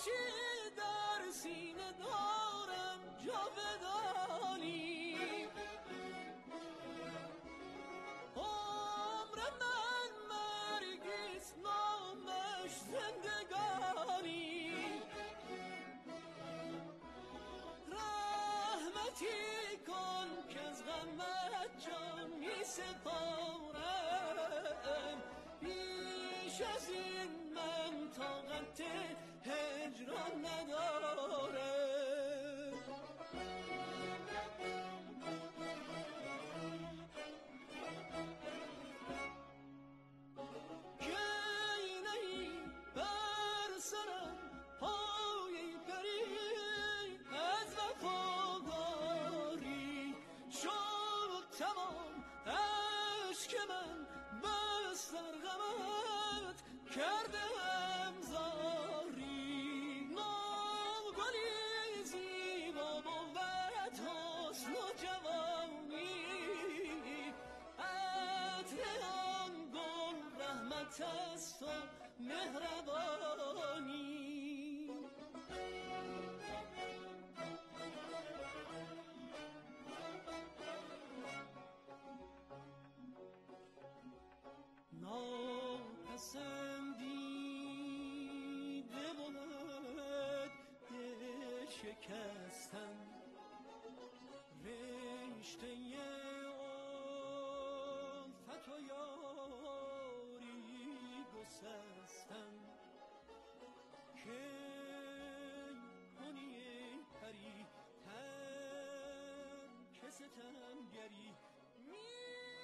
در سینه دارم جاودانی، عمر من مرگیست نامش زندگانی، رحمتی کن که از غمت جان می سپارم، بیش از این من طاقت هجران ندارم. است و مهربانی، ناپسندیده بود شکستن رشته الفت و یاری گسستن، که کنی پری ترک ستمگری، می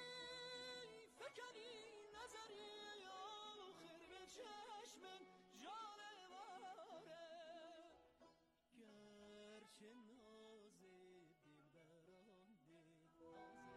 فکنی نظری آخر به چشم جانواره، گرچه ناز دلبران دلتازه.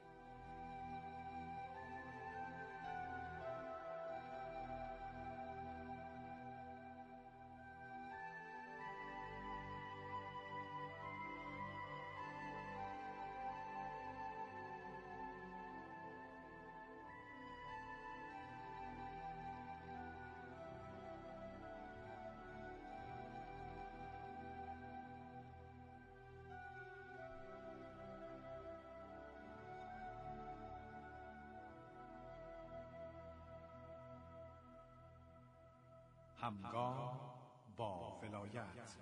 همگام با ولایت.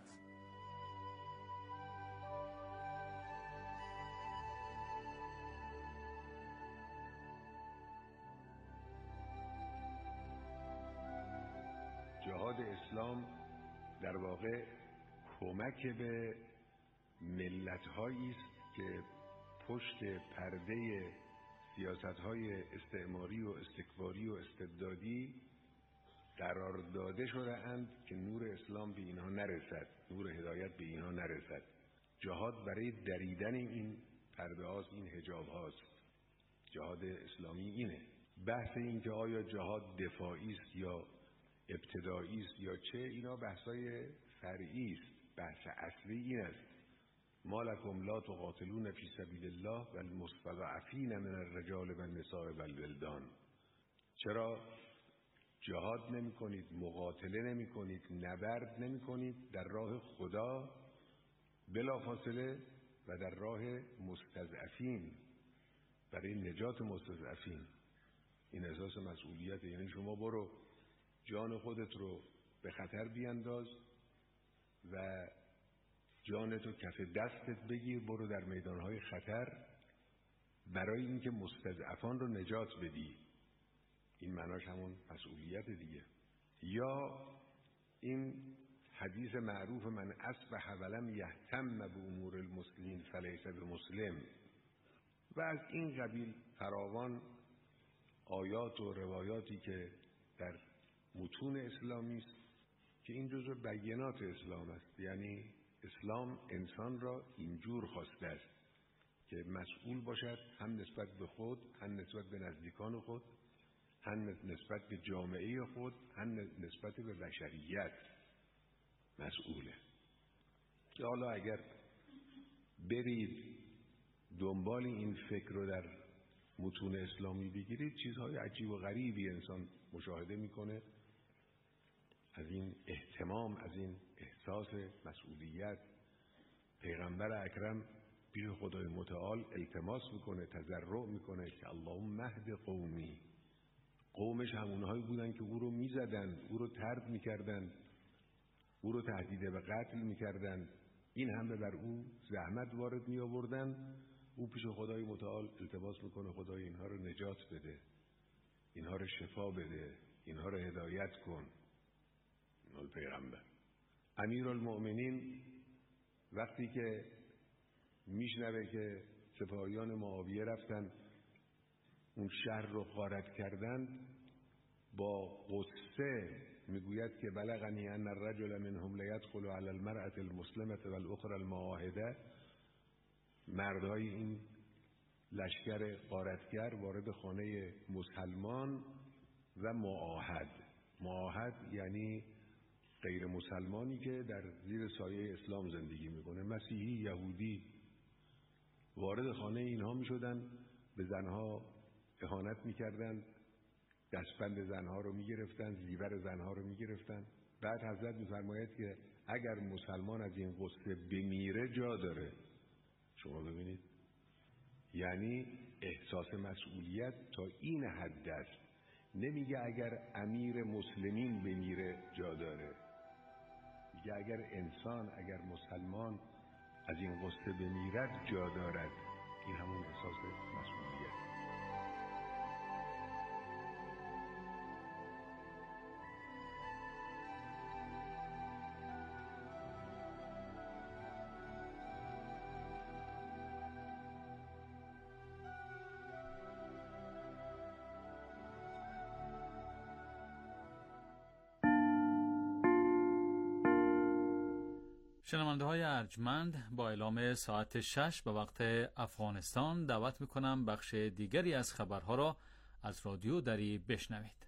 جهاد اسلام در واقع کمک به ملت‌هایی است که پشت پرده سیاست‌های استعماری و استکباری و استبدادی قرار داده شده اند که نور اسلام به اینها نرسد، نور هدایت به اینها نرسد. جهاد برای دریدن این پرده هاست، این حجاب هاست. جهاد اسلامی اینه. بحث این که آیا جهاد دفاعی است یا ابتدایی است یا چه، اینا بحثای فرعی است. بحث اصلی این است: ما لکم لا تقاتلون فی سبیل الله و المستضعفین من الرجال و النساء و الولدان. چرا جهاد نمی کنید، مقاتله نمی کنید، نبرد نمی کنید در راه خدا بلافاصله و در راه مستضعفین، برای نجات مستضعفین؟ این احساس مسئولیت. یعنی شما برو جان خودت رو به خطر بیانداز و جانتو کف دستت بگیر، برو در میدانهای خطر برای اینکه مستضعفان رو نجات بدی. این معناش همون مسئولیت دیگه. یا این حدیث معروف: من اصبح ولم یهتم بامور المسلمین فلیس بمسلم. و از این قبیل فراوان آیات و روایاتی که در متون اسلامی است که این جزء بیانات اسلام است. یعنی اسلام انسان را اینجور خواسته است که مسئول باشد، هم نسبت به خود، هم نسبت به نزدیکان خود، هم نسبت به جامعه خود، هم نسبت به بشریت مسئوله. که حالا اگر برید دنبال این فکر رو در متون اسلامی بگیرید، چیزهای عجیب و غریبی انسان مشاهده میکنه. از این اهتمام، از این احساس مسئولیت، پیغمبر اکرم پیش خدای متعال التماس میکنه، تضرع میکنه که اللهم مهد قومی. قومش همونهایی بودن که او رو میزدن، او رو طرد میکردن، او رو تهدید به قتل میکردن، این همه بر او زحمت وارد می آوردن. او پیش خدای متعال التماس میکنه خدای اینها رو نجات بده، اینها رو شفا بده، اینها رو هدایت کن. اینها پیغمبر امیرالمؤمنین وقتی که میشنوه که سپاهیان معاویه رفتن اون شهر رو غارت کردن، با قصه میگوید که بلغنی ان الرجل منهم لیدخل علی المرأة المسلمة والاخرى المعاهده. مردهای این لشکر غارتگر وارد خانه مسلمان و معاهد یعنی غیر مسلمانی که در زیر سایه اسلام زندگی میکنه، مسیحی، یهودی، وارد خانه اینها میشدن، به زنها اهانت میکردن، دستبند زنها رو میگرفتن، زیور زنها رو میگرفتن. بعد حضرت میفرماید که اگر مسلمان از این غصه بمیره جا داره. شما ببینید، یعنی احساس مسئولیت تا این حد است. نمیگه اگر امیر مسلمین بمیره جا داره، میگه اگر انسان، اگر مسلمان از این غصه بمیرد جا دارد. این همون احساس مسئولیت. شنونده های ارجمند، با اعلام ساعت 6 به وقت افغانستان دعوت میکنم بخش دیگری از خبرها را از رادیو دری بشنوید.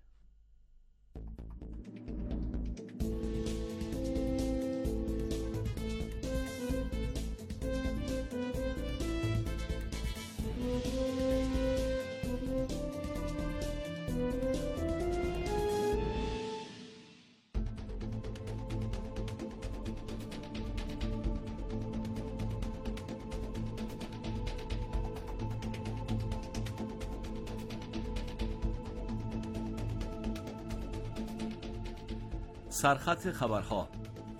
سرخط خبرها.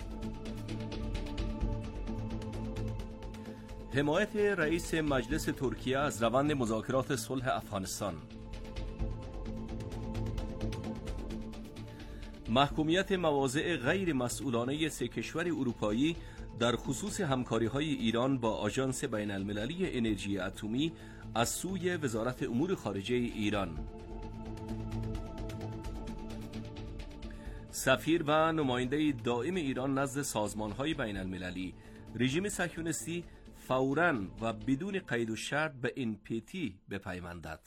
حمایت رئیس مجلس ترکیه از روند مذاکرات صلح افغانستان. محکومیت مواضع غیر مسئولانه سه کشور اروپایی در خصوص همکاری‌های ایران با آژانس بین‌المللی انرژی اتمی از سوی وزارت امور خارجه ایران. سفیر و نماینده دائم ایران نزد سازمان‌های بین‌المللی: رژیم صهیونیستی فوراً و بدون قید و شرط به NPT بپیوندد.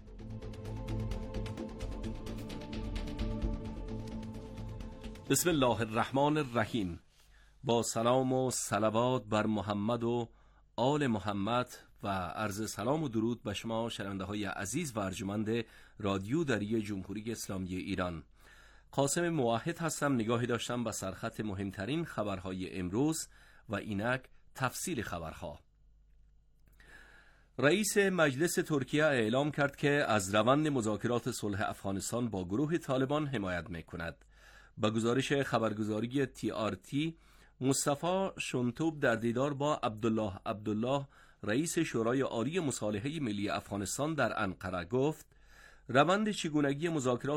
بسم الله الرحمن الرحیم. با سلام و صلوات بر محمد و آل محمد و عرض سلام و درود به شما شنونده‌های عزیز و ارجمند رادیو دری جمهوری اسلامی ایران. قاسم موحد هستم. نگاهی داشتم به سرخط مهمترین خبرهای امروز و اینک تفصیل خبرها. رئیس مجلس ترکیه اعلام کرد که از روند مذاکرات صلح افغانستان با گروه طالبان حمایت می‌کند. با گزارش خبرگزاری TRT، مصطفی شنتوب در دیدار با عبدالله رئیس شورای عالی مصالحه ملی افغانستان در انقره گفت: روند چگونگی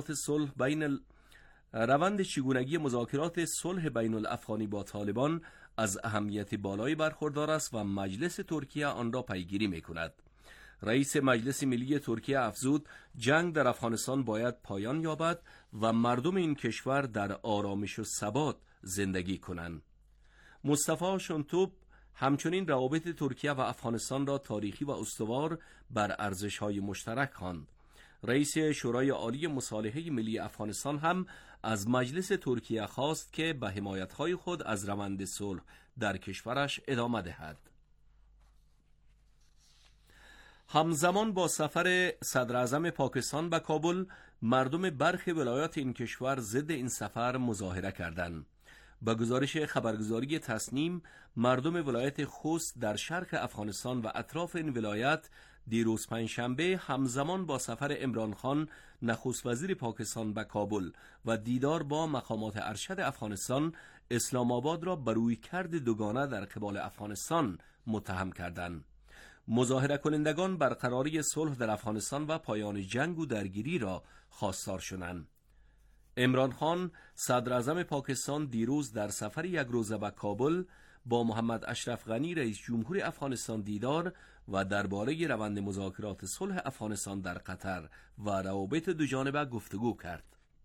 مذاکرات صلح بین الافغانی با طالبان از اهمیت بالایی برخوردار است و مجلس ترکیه آن را پیگیری می‌کند. رئیس مجلس ملی ترکیه افزود: جنگ در افغانستان باید پایان یابد و مردم این کشور در آرامش و ثبات زندگی کنند. مصطفی شنتوب همچنین روابط ترکیه و افغانستان را تاریخی و استوار بر ارزش‌های مشترک خواند. رئیس شورای عالی مصالحه ملی افغانستان هم از مجلس ترکیه خواست که به حمایت‌های خود از روند صلح در کشورش ادامه دهد. همزمان با سفر صدر اعظم پاکستان به کابل، مردم برخی ولایات این کشور ضد این سفر مظاهره کردند. با گزارش خبرگزاری تصنیم، مردم ولایت خوست در شرق افغانستان و اطراف این ولایت دیروز پنجشنبه همزمان با سفر عمران خان نخست وزیر پاکستان به کابل و دیدار با مقامات ارشد افغانستان، اسلام آباد را بر رویکرد دوگانه در قبال افغانستان متهم کردند. مظاهره کنندگان برقراری صلح در افغانستان و پایان جنگ و درگیری را خواستار شدند. عمران خان صدر اعظم پاکستان دیروز در سفر یک روزه به کابل با محمد اشرف غنی رئیس جمهور افغانستان دیدار و درباره روند مذاکرات صلح افغانستان در قطر و روابط دوجانبه گفتگو کرد.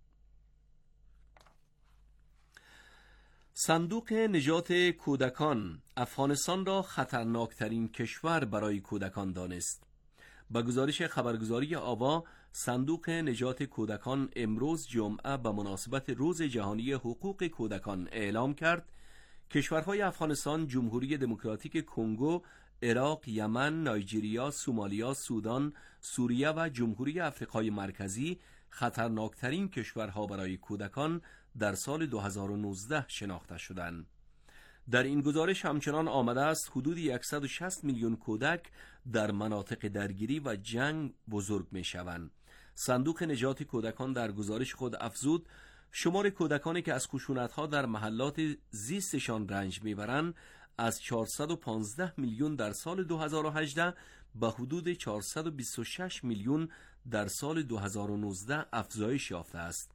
صندوق نجات کودکان افغانستان را خطرناکترین کشور برای کودکان دانست. با گزارش خبرگزاری آوا، صندوق نجات کودکان امروز جمعه به مناسبت روز جهانی حقوق کودکان اعلام کرد کشورهای افغانستان، جمهوری دموکراتیک کنگو، عراق، یمن، نایجریا، سومالیا، سودان، سوریه و جمهوری آفریقای مرکزی خطرناکترین کشورها برای کودکان در سال 2019 شناخته شدند. در این گزارش همچنان آمده است حدود 160 میلیون کودک در مناطق درگیری و جنگ بزرگ می شوند. صندوق نجات کودکان در گزارش خود افزود شمار کودکانی که از خشونت‌ها در محلات زیستشان رنج میبرند از 415 میلیون در سال 2018 به حدود 426 میلیون در سال 2019 افزایش یافته است.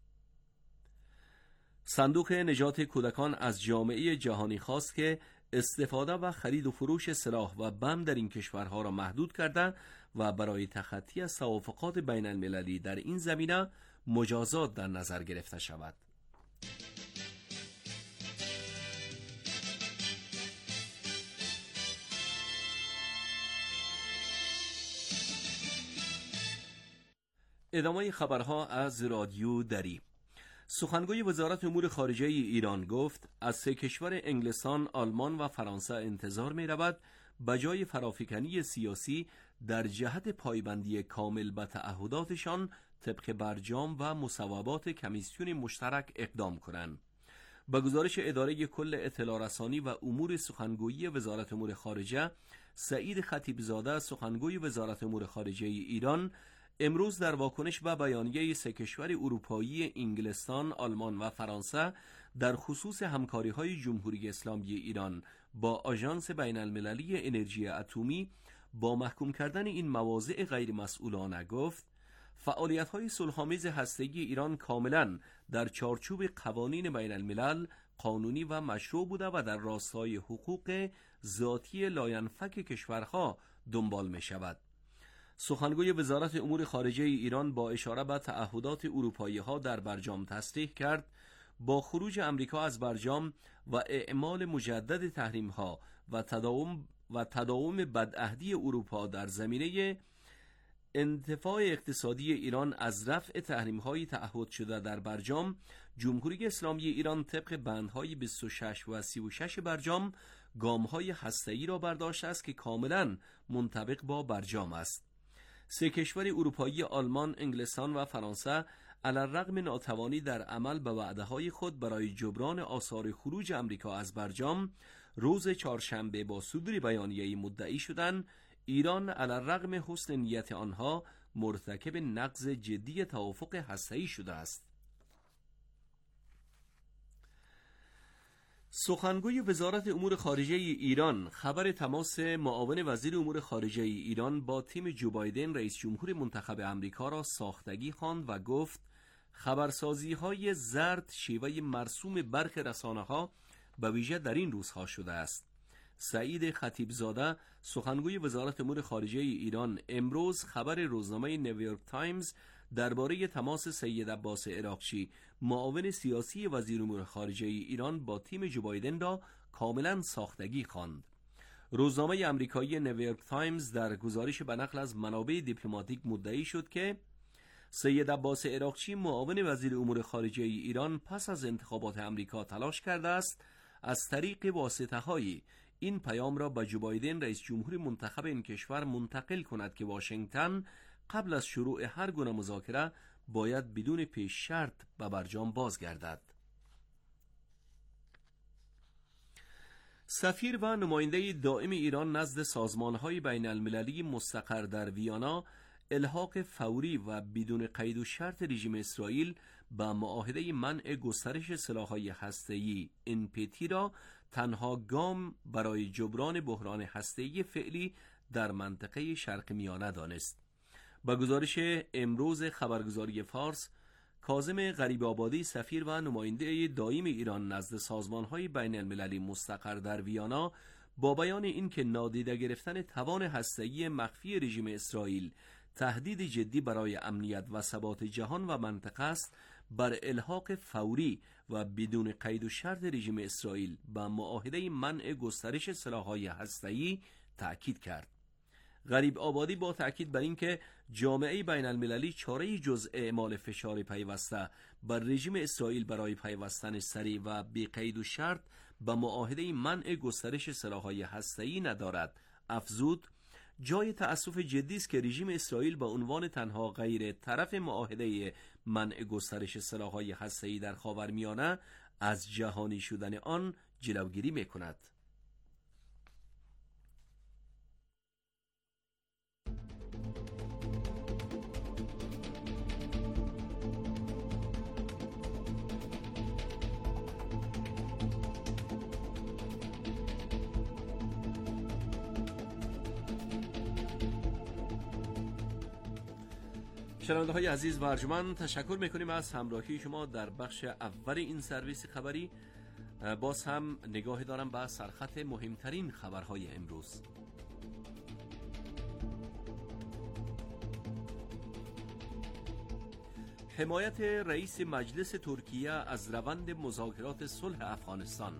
صندوق نجات کودکان از جامعه جهانی خواست که استفاده و خرید و فروش سلاح و بم در این کشورها را محدود کرده و برای تخطی از توافقات بین المللی در این زمینه مجازات در نظر گرفته شود. ادامه خبرها از رادیو دری. سخنگوی وزارت امور خارجه ایران گفت از سه کشور انگلستان، آلمان و فرانسه انتظار می رود بجای فرافکنی سیاسی در جهت پایبندی کامل به تعهداتشان طبق برجام و مصوبات کمیسیون مشترک اقدام کنند. با گزارش اداره کل اطلاع رسانی و امور سخنگویی وزارت امور خارجه، سعید خطیبزاده سخنگوی وزارت امور خارجه ایران امروز در واکنش به بیانیه سه کشور اروپایی انگلستان، آلمان و فرانسه در خصوص همکاری‌های جمهوری اسلامی ایران با آژانس بین المللی انرژی اتمی با محکوم کردن این مواضع غیر مسئولانه گفت فعالیت‌های صلح‌آمیز هسته‌ای ایران کاملاً در چارچوب قوانین بین الملل قانونی و مشروع بوده و در راستای حقوق ذاتی لاینفک کشورها دنبال می‌شود. سخنگوی وزارت امور خارجه ایران با اشاره به تعهدات اروپایی‌ها در برجام تصریح کرد با خروج امریکا از برجام و اعمال مجدد تحریم‌ها و تداوم بدعهدی اروپا در زمینه انتفاع اقتصادی ایران از رفع تحریم‌های تعهد شده در برجام، جمهوری اسلامی ایران طبق بندهای 26 و 36 برجام گام‌های هسته‌ای را برداشته است که کاملاً منطبق با برجام است. سه کشور اروپایی آلمان، انگلستان و فرانسه علی‌الرغم ناتوانی در عمل به وعده‌های خود برای جبران آثار خروج امریکا از برجام، روز چهارشنبه با صدور بیانیه‌ای مدعی شدند ایران علی‌الرغم حسن نیت آنها مرتکب نقض جدی توافق هسته‌ای شده است. سخنگوی وزارت امور خارجه ایران خبر تماس معاون وزیر امور خارجه ایران با تیم جو بایدن رئیس جمهور منتخب امریکا را ساختگی خواند و گفت خبرسازی‌های زرد شیوه مرسوم برخی رسانه‌ها به ویژه در این روزها شده است. سعید خطیبزاده سخنگوی وزارت امور خارجه ایران امروز خبر روزنامه نیویورک تایمز درباره تماس سید عباس عراقچی معاون سیاسی وزیر امور خارجه ایران با تیم جو بایدن را کاملا ساختگی خواند. روزنامه آمریکایی نیویورک تایمز در گزارش به نقل از منابع دیپلماتیک مدعی شد که سید عباس عراقچی معاون وزیر امور خارجه ایران پس از انتخابات امریکا تلاش کرده است از طریق واسطه‌های این پیام را به جو بایدن رئیس جمهور منتخب این کشور منتقل کند که واشنگتن قبل از شروع هر گونه مذاکره باید بدون پیش شرط به برجام بازگردد. سفیر و نماینده دائم ایران نزد سازمان‌های بین المللی مستقر در ویانا الحاق فوری و بدون قید و شرط رژیم اسرائیل به معاهده منع گسترش سلاح‌های هسته‌ای NPT را تنها گام برای جبران بحران هسته‌ای فعلی در منطقه شرق میانه دانست. با گزارش امروز خبرگزاری فارس، کاظم غریب آبادی سفیر و نماینده دائم ایران نزد سازمان‌های بین المللی مستقر در ویانا با بیان اینکه نادیده گرفتن توان هسته‌ای مخفی رژیم اسرائیل تهدید جدی برای امنیت و ثبات جهان و منطقه است، بر الحاق فوری و بدون قید و شرط رژیم اسرائیل با معاهده منع گسترش سلاح‌های هسته‌ای تأکید کرد. غریب آبادی با تأکید بر اینکه جامعه بین المللی چاره‌ای جز اعمال فشار پیوسته بر رژیم اسرائیل برای پیوستن سریع و بی قید و شرط به معاهده منع گسترش سلاح‌های هسته‌ای ندارد. افزود جای تأسف جدی است که رژیم اسرائیل با عنوان تنها غیر طرف معاهده منع گسترش سلاح‌های هسته‌ای در خاورمیانه از جهانی شدن آن جلوگیری می‌کند. شنونده های عزیز و ارجمند، تشکر میکنیم از همراهی شما در بخش اول این سرویس خبری. باز هم نگاهی دارم به سرخط مهمترین خبرهای امروز. حمایت رئیس مجلس ترکیه از روند مذاکرات صلح افغانستان.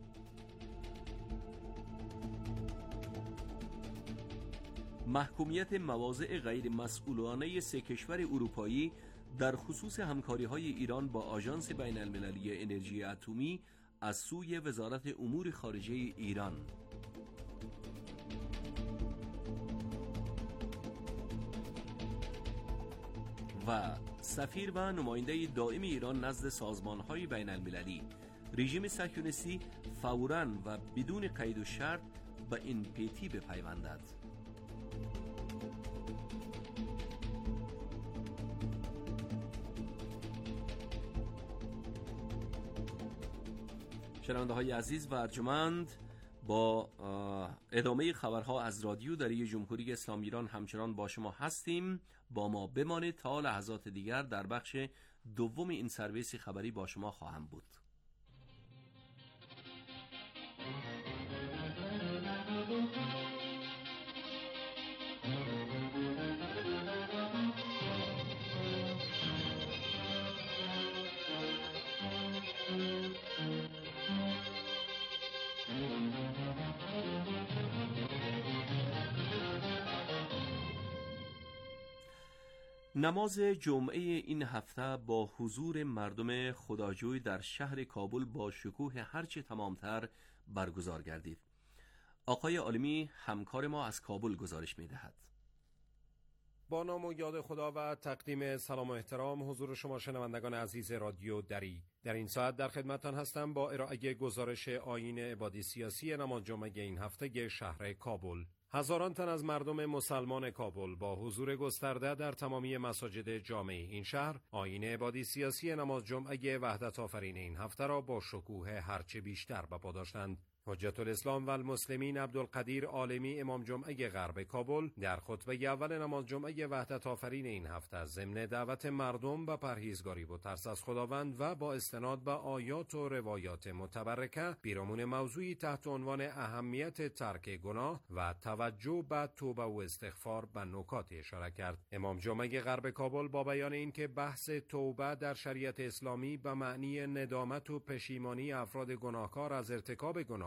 محکومیت مواضع غیر مسئولانه سه کشور اروپایی در خصوص همکاری‌های ایران با آژانس بین المللی انرژی اتمی از سوی وزارت امور خارجه ایران. و سفیر و نماینده دائم ایران نزد سازمان‌های بین المللی، رژیم صهیونیستی فوراً و بدون قید و شرط به NPT بپیوندد. شنونده های عزیز و ارجمند، با ادامه خبرها از رادیو دری جمهوری اسلامی ایران همچنان با شما هستیم. با ما بمانید تا لحظات دیگر در بخش دوم این سرویس خبری با شما خواهم بود. نماز جمعه این هفته با حضور مردم خداجوی در شهر کابل با شکوه هرچه تمامتر برگزار گردید. آقای عالمی همکار ما از کابل گزارش می‌دهد. با نام و یاد خدا و تقدیم سلام و احترام حضور شما شنوندگان عزیز رادیو دری. در این ساعت در خدمتتان هستم با ارائه گزارش آیین عبادی سیاسی نماز جمعه این هفته شهر کابل. هزاران تن از مردم مسلمان کابل با حضور گسترده در تمامی مساجد جامع این شهر آیین عبادی سیاسی نماز جمعه وحدت آفرین این هفته را با شکوه هرچه بیشتر برپا داشتند. حجت الاسلام و المسلمین عبدالقدیر عالمی امام جمعه غرب کابل در خطبه اول نماز جمعه وحدت آفرین این هفته ضمن دعوت مردم به پرهیزگاری و ترس از خداوند و با استناد به آیات و روایات متبرکه پیرامون موضوعی تحت عنوان اهمیت ترک گناه و توجه به توبه و استغفار به نکات اشاره کرد. امام جمعه غرب کابل با بیان اینکه بحث توبه در شریعت اسلامی به معنی ندامت و پشیمانی افراد گناهکار از ارتکاب گناه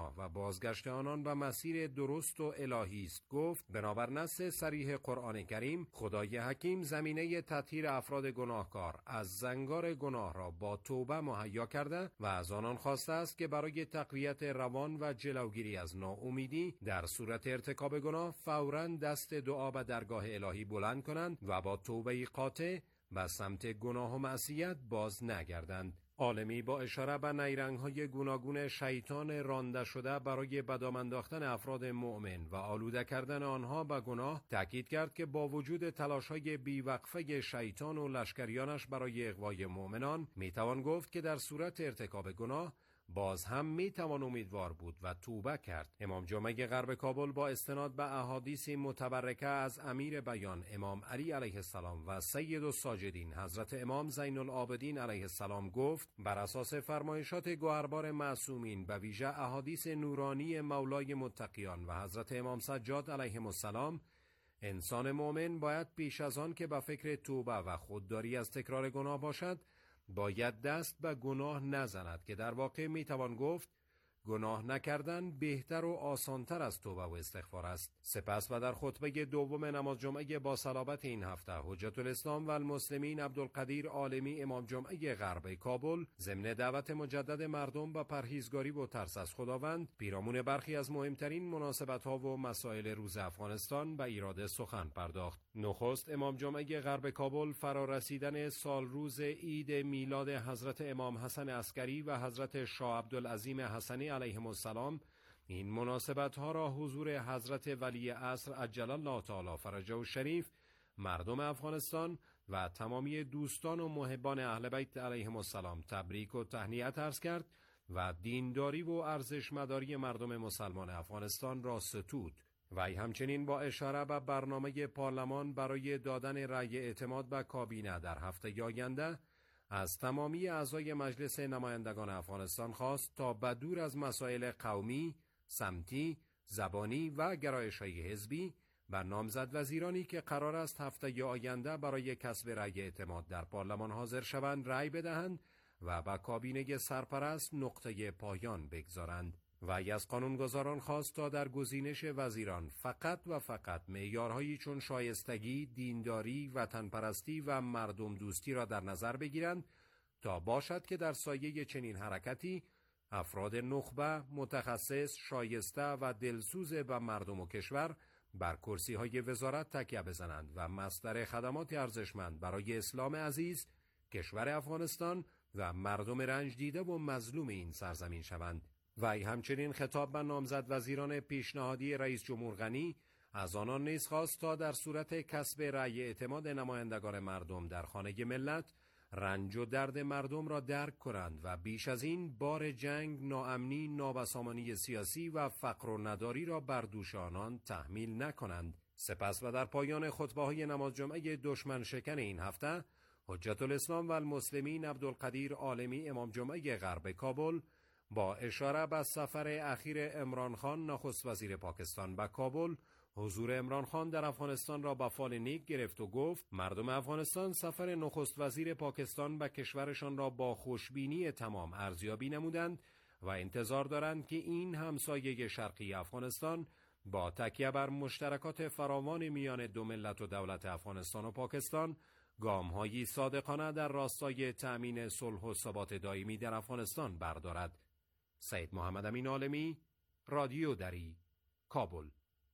گناه و بازگشت آنان به مسیر درست و الهی است. گفت بنابر نص صریح قرآن کریم خدای حکیم زمینه تطهیر افراد گناهکار از زنگار گناه را با توبه مهیا کرده و از آنان خواسته است که برای تقویت روان و جلوگیری از ناامیدی در صورت ارتکاب گناه فوراً دست دعا به درگاه الهی بلند کنند و با توبه قاطع به سمت گناه و معصیت باز نگردند. عالمی با اشاره به نیرنگ‌های گوناگون شیطان رانده شده برای بدام انداختن افراد مؤمن و آلوده کردن آنها به گناه تاکید کرد که با وجود تلاش‌های بیوقفه شیطان و لشکریانش برای اغوای مؤمنان میتوان گفت که در صورت ارتکاب گناه باز هم میتوان امیدوار بود و توبه کرد. امام جمعه غرب کابل با استناد به احادیث متبرکه از امیر بیان امام علی علیه السلام و سید الساجدین حضرت امام زین العابدین علیه السلام گفت بر اساس فرمایشات گوهربار معصومین به ویژه احادیث نورانی مولای متقیان و حضرت امام سجاد علیهم السلام، انسان مؤمن باید پیش از آن که به فکر توبه و خودداری از تکرار گناه باشد باید دست به گناه نزند که در واقع میتوان گفت گناه نکردن بهتر و آسانتر از توبه و استغفار است. سپس و در خطبه دوم نماز جمعه با صلابت این هفته حجت الاسلام و المسلمین عبدالقدیر عالمی امام جمعه غرب کابل ضمن دعوت مجدد مردم به پرهیزگاری و ترس از خداوند پیرامون برخی از مهمترین مناسبت‌ها و مسائل روز افغانستان به ایراد سخن پرداخت. نخست امام جمعه غرب کابل فرارسیدن سال روز عید میلاد حضرت امام حسن عسکری و حضرت شاه عبدالعظیم حسنی علیهم السلام این مناسبت ها را حضور حضرت ولی عصر عجل الله تعالی فرجه الشریف، مردم افغانستان و تمامی دوستان و محبان اهل بیت علیهم السلام تبریک و تهنیت عرض کرد و دینداری و ارزشمداری مردم مسلمان افغانستان را ستود. وی همچنین با اشاره به برنامه پارلمان برای دادن رأی اعتماد به کابینه در هفته آینده از تمامی اعضای مجلس نمایندگان افغانستان خواست تا بدور از مسائل قومی، سمتی، زبانی و گرایش‌های حزبی و نامزد وزیرانی که قرار است هفته آینده برای کسب رأی اعتماد در پارلمان حاضر شوند رأی بدهند و به کابینه سرپرست نقطه پایان بگذارند. وی از قانونگذاران خواست تا در گزینش وزیران فقط و فقط معیارهایی چون شایستگی، دینداری، وطنپرستی و مردم دوستی را در نظر بگیرند تا باشد که در سایه چنین حرکتی افراد نخبه، متخصص، شایسته و دلسوز به مردم و کشور بر کرسی‌های وزارت تکیه بزنند و مصدر خدمات ارزشمند برای اسلام عزیز، کشور افغانستان و مردم رنج دیده و مظلوم این سرزمین شوند. وی همچنین خطاب به نامزد وزیران پیشنهادی رئیس جمهور غنی از آنان نیز خواست تا در صورت کسب رأی اعتماد نمایندگان مردم در خانه ملت رنج و درد مردم را درک کنند و بیش از این بار جنگ، ناامنی، نابسامانی سیاسی و فقر و نداری را بر دوش آنان تحمیل نکنند. سپس و در پایان خطبه‌های نماز جمعه دشمن شکن این هفته حجت الاسلام و المسلمین عبدالقدیر عالمی امام جمعه غرب کابل با اشاره به سفر اخیر عمران خان نخست وزیر پاکستان به کابل، حضور عمران خان در افغانستان را به فال نیک گرفت و گفت مردم افغانستان سفر نخست وزیر پاکستان به کشورشان را با خوشبینی تمام ارزیابی نمودند و انتظار دارند که این همسایه شرقی افغانستان با تکیه بر مشترکات فراوان میان دو ملت و دولت افغانستان و پاکستان گام‌هایی صادقانه در راستای تأمین صلح و ثبات دائمی در افغانستان بردارد. سید محمد امین عالمی، رادیو دری، کابل.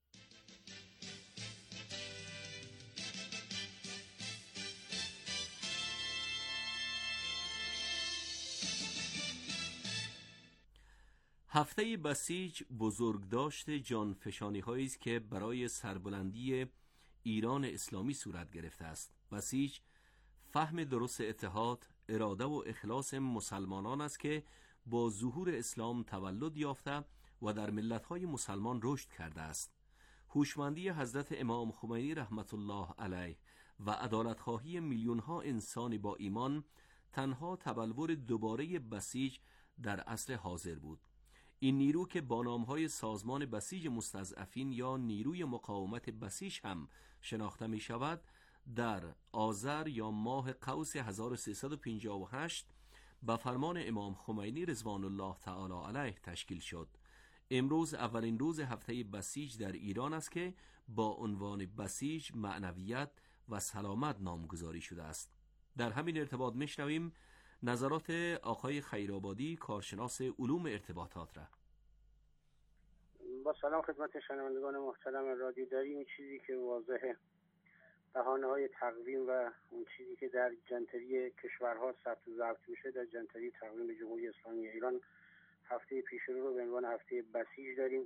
هفته بسیج بزرگداشت جانفشانی هایی است که برای سربلندی ایران اسلامی صورت گرفته است. بسیج فهم درست اتحاد، اراده و اخلاص مسلمانان است که با ظهور اسلام تولد یافته و در ملت‌های مسلمان رشد کرده است. هوشمندی حضرت امام خمینی رحمت الله علیه و عدالت‌خواهی میلیون‌ها انسان با ایمان تنها تبلور دوباره بسیج در عصر حاضر بود. این نیرو که با نام‌های سازمان بسیج مستضعفین یا نیروی مقاومت بسیج هم شناخته می شود، در آذر یا ماه قوس 1358 به فرمان امام خمینی رضوان الله تعالی علیه تشکیل شد. امروز اولین روز هفته بسیج در ایران است که با عنوان بسیج معنویت و سلامت نامگذاری شده است. در همین ارتباط میشنویم نظرات آقای خیرآبادی، کارشناس علوم ارتباطات را. با سلام خدمت شنوندگان محترم رادیو دری. این چیزی که واضحه، بهانه‌های تقویم و اون چیزی که در جنتری کشورها ثبت و ضبط میشه، در جنتری تقویم جمهوری اسلامی ایران هفته پیش رو به عنوان هفته بسیج داریم.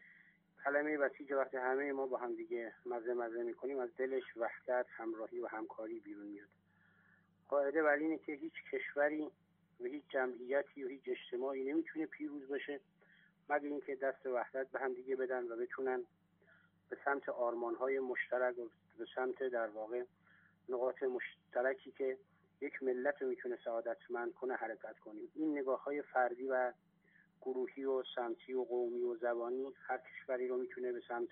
کلمه بسیج وقتی همه ما با هم دیگه مزه میکنیم، از دلش وحدت، همراهی و همکاری بیرون میاد. قاعده بر اینه که هیچ کشوری و هیچ جمعیتی و هیچ اجتماعی نمیتونه پیروز باشه مگر اینکه دست وحدت به هم دیگه بدن و بتونن به سمت آرمان‌های مشترک و به سمت در واقع نقاط مشترکی که یک ملت رو میتونه سعادتمند کنه حرکت کنیم. این نگاه‌های فردی و گروهی و سمتی و قومی و زبانی هر کشوری رو میتونه به سمت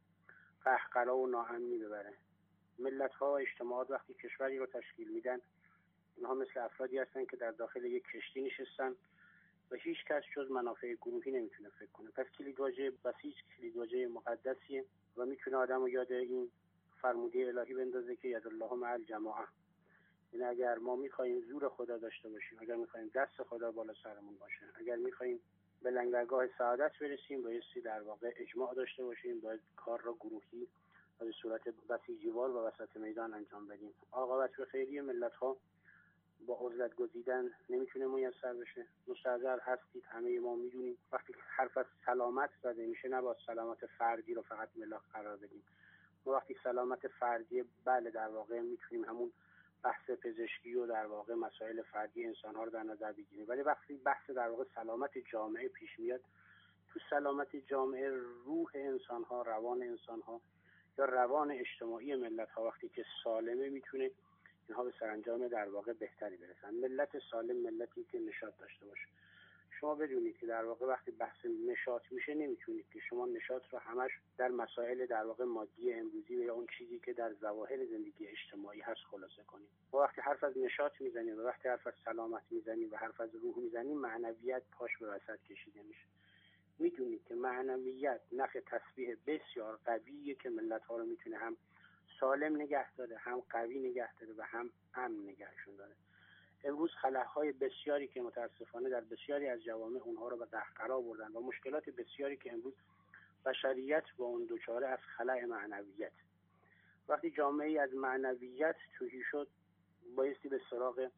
قهقرا و ناامنی ببره. ملت‌ها و اجتماعات وقتی کشوری رو تشکیل میدن، اینها مثل افرادی هستن که در داخل یک کشتی نشستن و هیچ کس جز منافع گروهی نمیتونه فکر کنه. پس کلیدواژه بسیج کلیدواژه مقدسیه و میتونه آدم رو یاد این فرموده الهی بندازه که یدالله مع الجماعه. یعنی اگر ما میخوایم زور خدا داشته باشیم، اگر میخوایم دست خدا بالا سرمون باشه، اگر میخوایم به لنگرگاه سعادت برسیم، بایستی در واقع اجماع داشته باشیم، باید کار را گروهی و به صورت بسیجیوار و وسط میدان انجام بدیم. عاقبت به خیری ملت‌ها با عزلت گزیدن نمیتونه میسر بشه. مستحضر هستید، همه ما میدونیم وقتی حرف از سلامت زده میشه نباید سلامت فردی رو فقط ملاک قرار بدیم. ما وقتی سلامت فردی بله در واقع میتونیم همون بحث پزشکی و در واقع مسائل فردی انسان‌ها رو در نظر بگیریم، ولی وقتی بحث در واقع سلامت جامعه پیش میاد، تو سلامت جامعه روح انسان‌ها، روان انسان‌ها یا روان اجتماعی ملت‌ها وقتی که سالمه میتونه اینها به سرانجام در واقع بهتری برسن. ملت سالم ملتی که نشاط داشته باشه. شما بدونید که در واقع وقتی بحث نشاط میشه نمیتونید که شما نشاط رو همش در مسائل در واقع مادی امروزی و یا اون چیزی که در ظواهر زندگی اجتماعی هست خلاصه کنید. ما وقتی حرف از نشاط میزنیم و وقتی حرف از سلامت میزنیم و حرف از روح میزنیم، معنویت پاش به وسط کشیده میشه. میدونید که معنویت نخ تسبیح بسیار قویه که ملت‌ها رو میتونه هم سالم نگه داره، هم قوی نگه داره و هم امن نگهشون داره. امروز خلاهای بسیاری که متاسفانه در بسیاری از جوامع اونها رو به قهقرا بردن و مشکلات بسیاری که امروز بشریت با اون دوچاره از خلأ معنویت. وقتی جامعه از معنویت توهی شد، بایستی به سراغ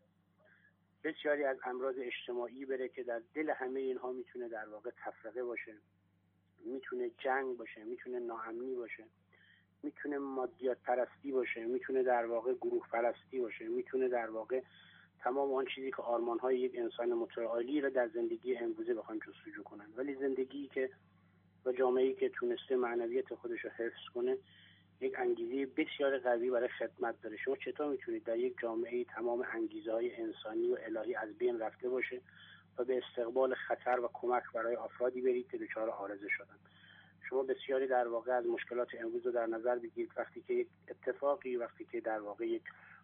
بسیاری از امراض اجتماعی بره که در دل همه اینها میتونه در واقع تفرقه باشه، میتونه جنگ باشه، میتونه ناامنی باشه، میتونه مادیات پرستی باشه، میتونه در واقع گروه پرستی باشه، میتونه در واقع تمام آن چیزی که آرمان‌های یک انسان متعالی را در زندگی امروزه بخوان جستجو کنن. ولی زندگی که و جامعه‌ای که تونسته معنویت خودش رو حفظ کنه یک انگیزه بسیار قوی برای خدمت داره. شما چطور میتونید در یک جامعه تمام انگیزه‌های انسانی و الهی از بین رفته باشه و به استقبال خطر و کمک برای افرادی برید که دچار عارضه شدن؟ شما بسیاری در واقع از مشکلات امروز رو در نظر بگیرید. وقتی که یک اتفاقی، وقتی که در واقع یک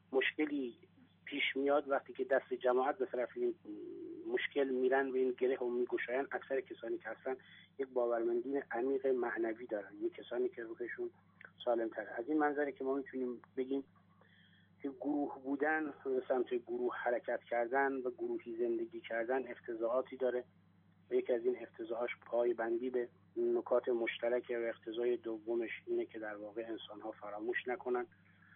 مشکلی پیش میاد، وقتی که دست جماعت به طرف این مشکل میرن و این گره رو میگشاین، اکثر کسانی که هستن یک باورمندی عمیق معنوی دارن، یک کسانی که روحشون سالم تره. از این منظره که ما میتونیم بگیم که گروه بودن به سمت گروه حرکت کردن و گروهی زندگی کردن افتضاحاتی داره و یکی از این افتضاحاش پایبندی به نکات مشترکه و اقتضای دومش اینه که در واقع انسان‌ها فراموش نکنن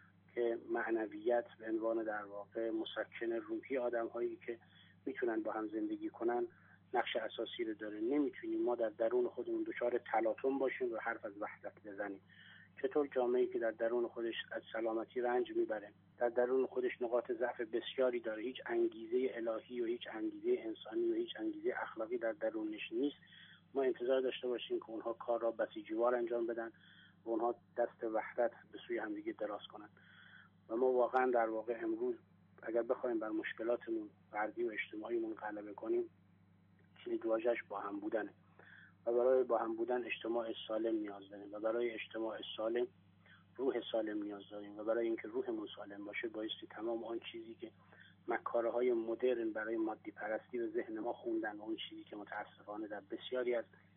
که معنویت به عنوان در واقع مسکن روحی آدم‌هایی که میتونن با هم زندگی کنن نقش اساسی رو داره. نمیتونیم ما در درون خودمون دچار تلاطم باشیم و حرف از وحدت بزنیم. چطور جامعه‌ای که در درون خودش از سلامتی رنج میبره، در درون خودش نقاط ضعف بسیاری داره، هیچ انگیزه الهی و هیچ انگیزه انسانی و هیچ انگیزه اخلاقی در درونش نیست، ما انتظار داشته باشیم که اونها کار را بسیجیوار انجام بدن و اونها دست وحدت به سوی همدیگه دراز کنن؟ و ما واقعا در واقع امروز اگر بخوایم بر مشکلاتمون فردی و اجتماعیمون غلبه کنیم، کلیدواژه‌اش با هم بودنه و برای با هم بودن اجتماع سالم نیاز داریم و برای اجتماع سالم روح سالم نیاز داریم و برای اینکه روحمون سالم باشه بایستی تمام آن چیزی که مکاره‌های مدرن برای مادی پرستی و ذهن ما خوندن و اون چیزی که متاسفانه در بسیاری از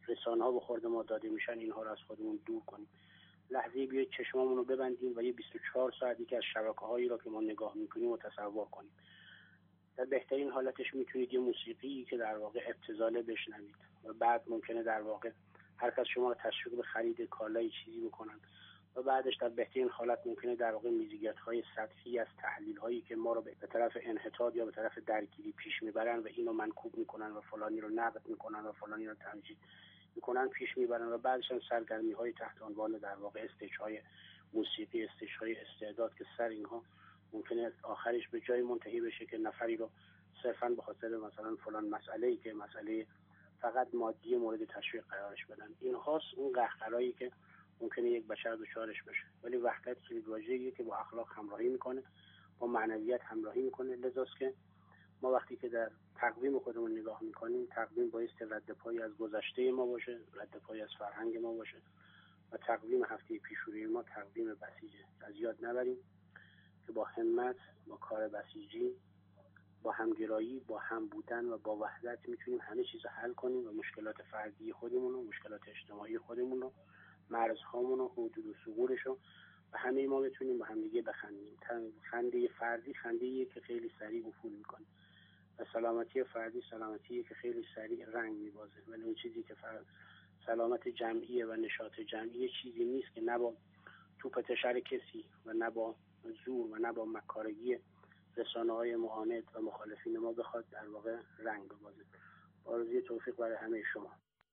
رسانه‌ها به خورد ما داده میشن اینها رو از خودمون دور کنیم. لحظه بیاید چشمامون رو ببندیم و یه 24 ساعتی که از شبکه‌هایی را که ما نگاه میکنیم و تصور کنیم. در بهترین حالتش میتونید یه موسیقی که در واقع ابتذاله بشنوید و بعد ممکنه در واقع هر کس شما رو تشویق به خرید کالای چیزی بکنن و بعدش در بهترین حالت ممکنه در واقع میزگردهای سطحی از تحلیل‌هایی که ما رو به طرف انحطاط یا به طرف درگیری پیش میبرن و اینو منکوب میکنن و فلانی رو نقد میکنن و فلانی رو تمجید میکنن پیش میبرن و بعدش هم سرگرمی‌های تحت عنوان در واقع استیج‌های موسیقی، استیج‌های استعداد که سر اینها ممکنه آخرش به جای منتهی بشه که نفری رو صرفاً به خاطر مثلا فلان مسئله‌ای که مسئله فقط مادی مورد تشویق قرارش بدن. این هاست اون قهقرایی که ممکنه یک بشر دچارش بشه. ولی وحدت کلیدواژه‌ایه که با اخلاق همراهی میکنه، با معنویت همراهی میکنه. لذاست که ما وقتی که در تقویم خودمون نگاه میکنیم، تقویم بایست رد پایی از گذشته ما باشه، رد پایی از فرهنگ ما باشه و تقویم هفته پیشروی ما تقویم بسیجه. از یاد نبریم که با همت، با کار بسیجی، با همگرایی، با هم بودن و با وحدت میتونیم همه چیز رو حل کنیم و مشکلات فردی خودمون رو، مشکلات اجتماعی خودمون رو، مرزهامون رو، حدود و ثغورش رو و همه ما بتونیم با هم دیگه بخندیم. خنده فردی خنده‌ایه که خیلی سریع افول میکنه و سلامتی فردی سلامتیه که خیلی سریع رنگ میبازه. ولی اون چیزی که سلامت جمعیه و نشاط جمعی چیزی نیست که نه با توپ تشر کسی و نه با زور و نه با مکارگی رسانه‌های معاند و مخالفین ما بخواد در واقع رنگ ببازه. آرزوی توفیق برای همه شما.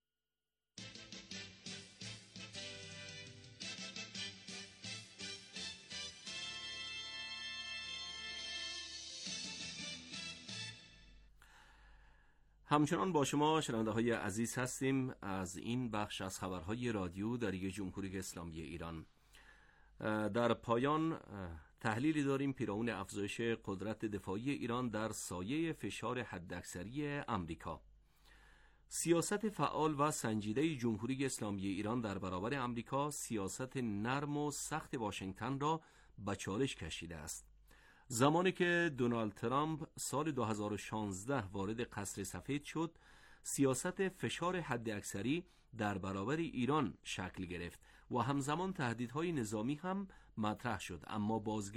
همچنان با شما شنونده های عزیز هستیم از این بخش از خبرهای رادیو دری جمهوری اسلامی ایران. در پایان تحلیلی داریم پیرامون افزایش قدرت دفاعی ایران در سایه فشار حداکثری آمریکا. سیاست فعال و سنجیده جمهوری اسلامی ایران در برابر آمریکا سیاست نرم و سخت واشنگتن را به چالش کشیده است. زمانی که دونالد ترامپ سال 2016 وارد قصر سفید شد، سیاست فشار حداکثری در برابر ایران شکل گرفت و همزمان تهدیدهای نظامی هم مطرح شد. اما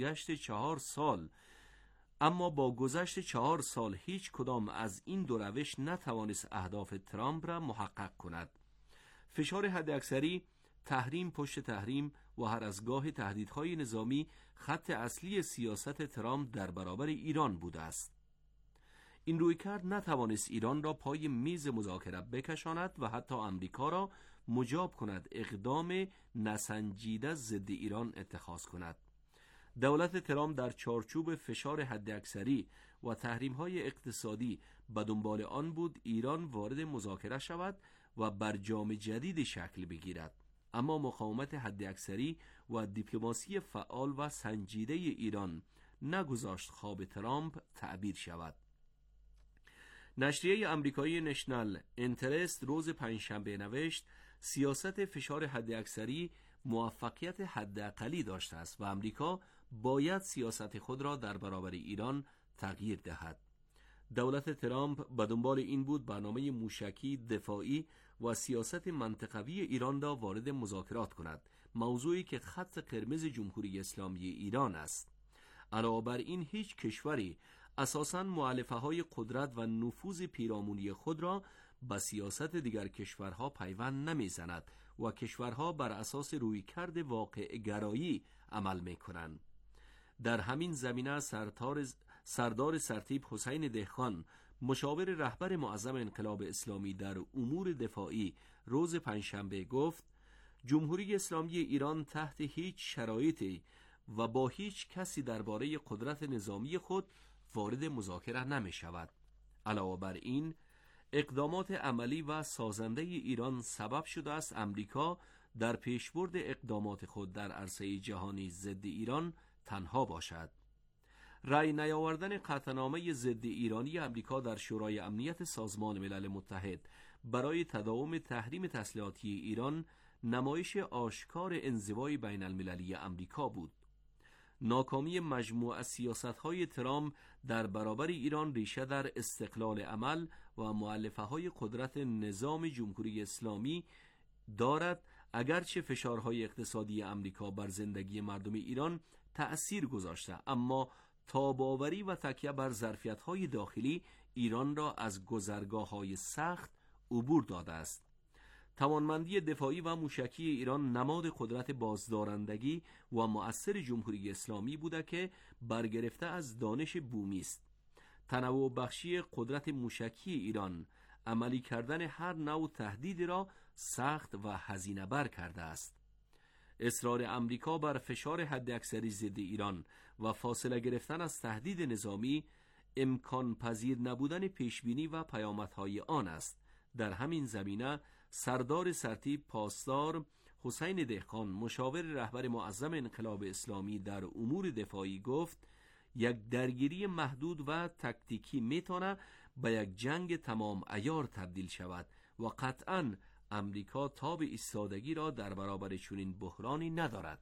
با گذشت 4 سال هیچ کدام از این دو روش نتوانست اهداف ترامپ را محقق کند. فشار حداکثری، تحریم پشت تحریم و هر از گاه تهدیدهای نظامی خط اصلی سیاست ترامپ در برابر ایران بوده است. این رویکرد نتوانست ایران را پای میز مذاکره بکشاند و حتی آمریکا را مجاب کند اقدام نسنجیده ضد ایران اتخاذ کند. دولت ترامپ در چارچوب فشار حداکثری و تحریم‌های اقتصادی به دنبال آن بود ایران وارد مذاکره شود و برجام جدید شکل بگیرد. اما مقاومت حداکثری و دیپلماسی فعال و سنجیده ایران نگذاشت خواب ترامپ تعبیر شود. نشریه آمریکایی نشنال اینترست روز پنجشنبه نوشت سیاست فشار حداکثری موفقیت حداقلی داشته است و آمریکا باید سیاست خود را در برابر ایران تغییر دهد. دولت ترامپ به دنبال این بود برنامه موشکی دفاعی و سیاست منطقوی ایران را وارد مذاکرات کند، موضوعی که خط قرمز جمهوری اسلامی ایران است. علاوه بر این هیچ کشوری اساساً مؤلفه‌های قدرت و نفوذ پیرامونی خود را به سیاست دیگر کشورها پیوند نمی‌زند و کشورها بر اساس رویکرد واقع گرایی عمل می‌کنند. در همین زمینه سردار سرتیپ حسین دهخان، مشاور رهبر معظم انقلاب اسلامی در امور دفاعی، روز پنجشنبه گفت جمهوری اسلامی ایران تحت هیچ شرایطی و با هیچ کسی درباره قدرت نظامی خود وارد مذاکره نمی شود. علاوه بر این اقدامات عملی و سازنده ایران سبب شده است آمریکا در پیشبرد اقدامات خود در عرصه جهانی ضد ایران تنها باشد. رأی نیاوردن قطعنامه ضد ایرانی آمریکا در شورای امنیت سازمان ملل متحد برای تداوم تحریم تسلیحاتی ایران نمایش آشکار انزوای بین المللی آمریکا بود. ناکامی مجموع از سیاست‌های ترامپ در برابر ایران ریشه در استقلال عمل و مؤلفه‌های قدرت نظام جمهوری اسلامی دارد، اگرچه فشارهای اقتصادی امریکا بر زندگی مردم ایران تأثیر گذاشته، اما تاب‌آوری و تکیه بر ظرفیت‌های داخلی ایران را از گذرگاه‌های سخت عبور داده است. توانمندی دفاعی و موشکی ایران نماد قدرت بازدارندگی و مؤثر جمهوری اسلامی بوده که برگرفته از دانش بومی است. تنوع بخشی قدرت موشکی ایران عملی کردن هر نوع تهدیدی را سخت و هزینه بر کرده است. اصرار امریکا بر فشار حداکثری ضد ایران و فاصله گرفتن از تهدید نظامی امکان پذیر نبودن پیشبینی و پیامدهای آن است. در همین زمینه سردار سرتیپ پاسدار حسین دهقان، مشاور رهبر معظم انقلاب اسلامی در امور دفاعی، گفت یک درگیری محدود و تکتیکی میتونه به یک جنگ تمام عیار تبدیل شود و قطعاً امریکا تاب ایستادگی را در برابر چنین بحرانی ندارد.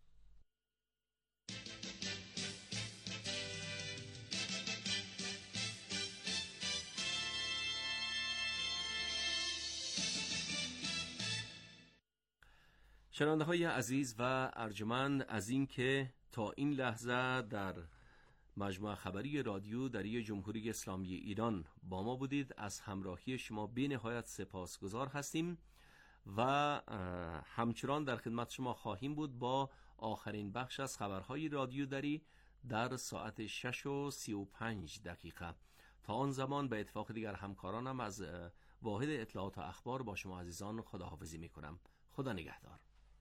شنونده های عزیز و ارجمند، از این که تا این لحظه در مجموعه خبری رادیو دری جمهوری اسلامی ایران با ما بودید، از همراهی شما بی نهایت سپاسگزار هستیم و همچنان در خدمت شما خواهیم بود با آخرین بخش از خبرهای رادیو دری در ساعت 6:35. تا آن زمان به اتفاق دیگر همکارانم از واحد اطلاعات و اخبار با شما عزیزان خداحافظی می کنم. خدا نگهدار.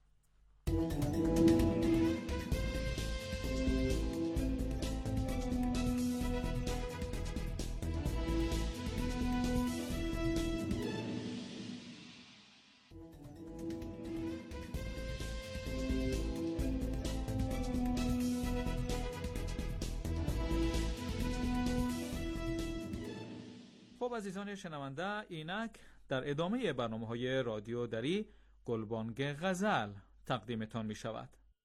خب عزیزان شنونده، اینک در ادامه برنامه‌های رادیو دری گلبانگ غزل تقدیمتان می شود.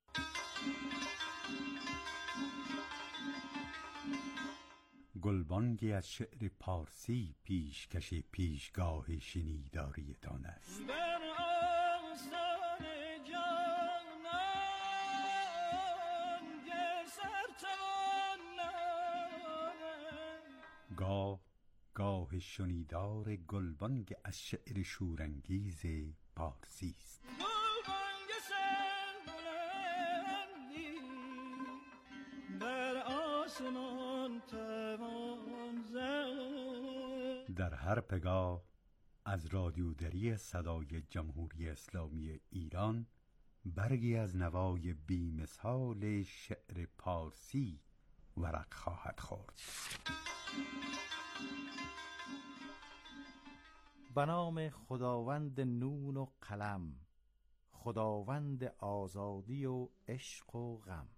گلبانگی از شعر پارسی پیشکش پیشگاه شنیداریتان است. گاه شنیدار گلبانگ از شعر شورانگیز پارسی است. در هر پگاه از رادیو دری صدای جمهوری اسلامی ایران برگی از نوای بی‌مثال شعر پارسی ورق خواهد خورد. به نام خداوند نون و قلم، خداوند آزادی و عشق و غم.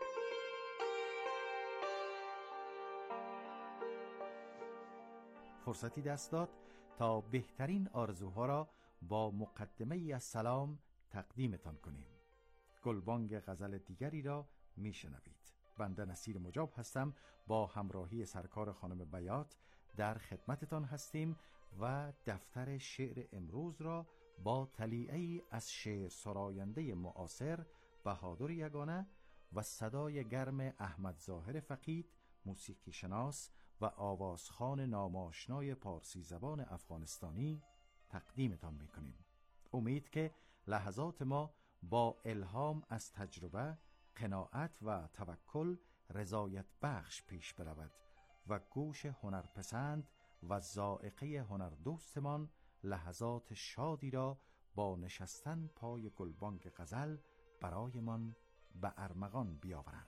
فرصتی دست داد تا بهترین آرزوها را با مقدمه ای از سلام تقدیمتان کنیم. گلبانگ غزل دیگری را میشنوید. بنده نصیر مجاب هستم، با همراهی سرکار خانم بیات در خدمتتان هستیم و دفتر شعر امروز را با تلیعه‌ای از شعر سراینده معاصر بهادر یگانه و صدای گرم احمد ظاهر فقید، موسیقی شناس و آوازخوان ناماشنای پارسی زبان افغانستانی تقدیمتان میکنیم. امید که لحظات ما با الهام از تجربه، قناعت و توکل رضایت بخش پیش برود و گوش هنرپسند و ذائقه هنردوستمان لحظات شادی را با نشستن پای گلبانگ غزل برایمان به ارمغان بیاورند.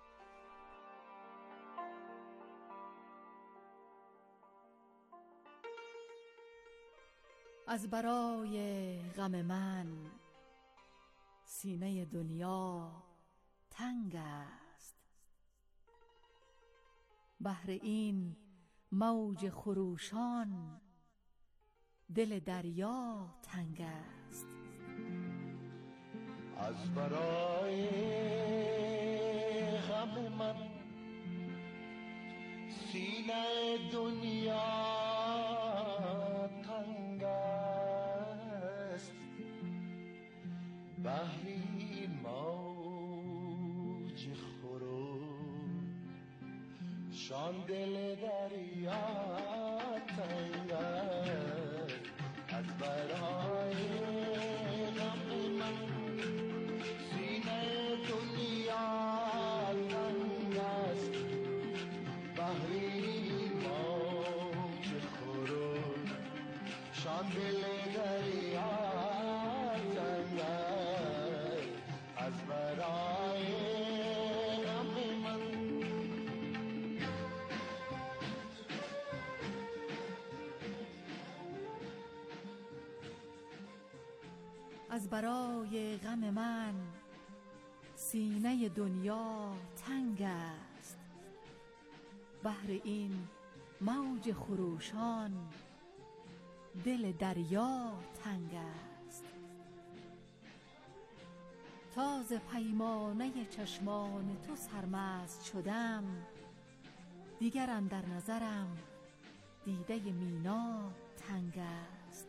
از برای غم من سینه دنیا تنگ است، بهر این موج خروشان دل دریا تنگ است. از برای غم من سینه دنیا شان دل دریا تنگ است از برای غم من سینه دنیا تنگ است بحری موج خروش شان دل دریا تنگ است از برای غم من از برای غم من سینه دنیا تنگ است بهر این موج خروشان دل دریا تنگ است تا ز پیمانه چشمان تو سرمست شدم دیگر اندر نظرم دیده مینا تنگ است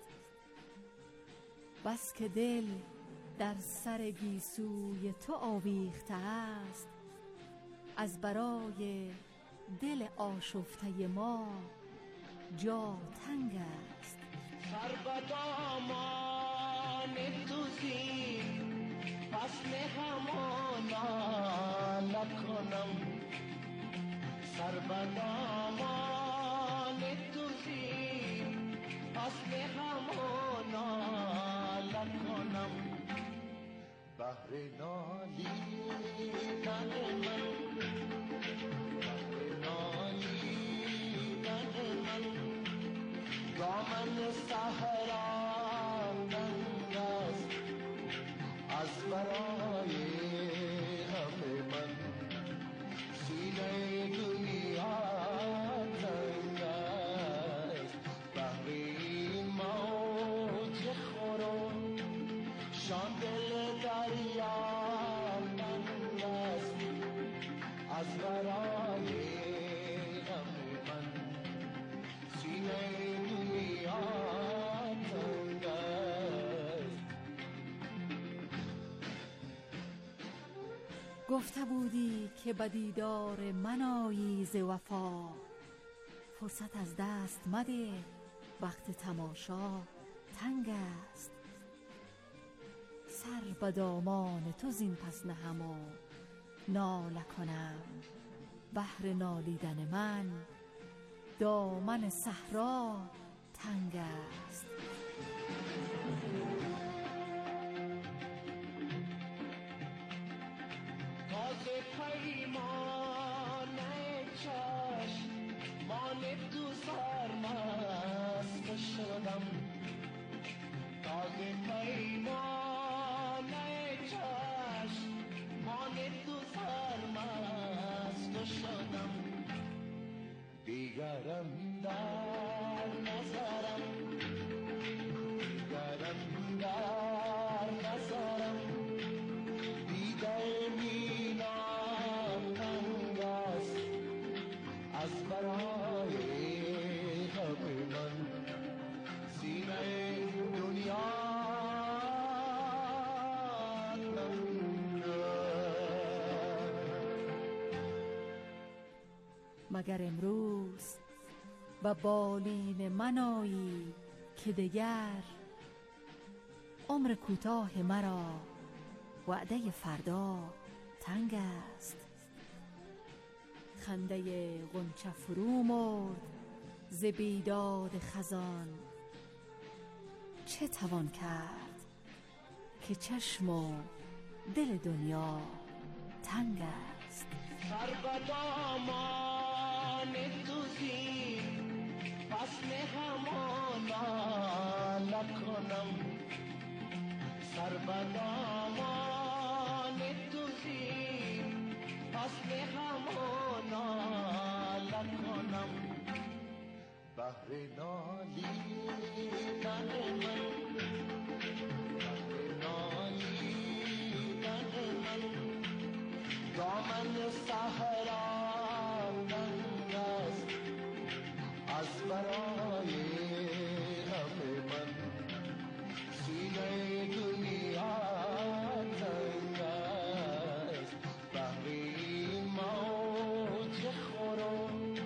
بس که دل در سر گیسوی تو آویخته است از برای دل آشفته ما جا تنگ است سر به دامان تو زین فصل همانا نکنم سر به دامان تو زین فصل همانا نکنم بهر نالیدن من دامن صحرا تنگ است از برای غم من سینه دنیا تنگ است بهر این موج خروش شان دل دریا تنگ است از برای غم من سینه گفته بودی که به دیدار من آیی ز وفا فرصت از دست مده وقت تماشا تنگ است سر به دامان تو زین پس نهم و ناله کنم بهر نالیدن من دامن صحرا تنگ است تازه پیمانه چشم مان تو سرمست شدم تازه پیمانه چشم مان تو سرمست شدم دیگرم در نظرم دیگرم در نظرم دیده مینام تنگ است از برای غم من سینه دنیا تنگ مگر امروز به بالین من آیی که دگر عمر کوتاه مرا وعده فردا تنگ است خنده غنچه فرو مرد ز بیداد خزان چه توان کرد که چشم و دل دنیا تنگ است سر به دامان تو زین فصل همانا نکنم سر به دامان تو زین فصل همانا نکنم بهر نالیدن من بهر نالیدن من دامن صحرا تنگ است از برای غم من سینه دنیا تنگ است بهر این موج خروش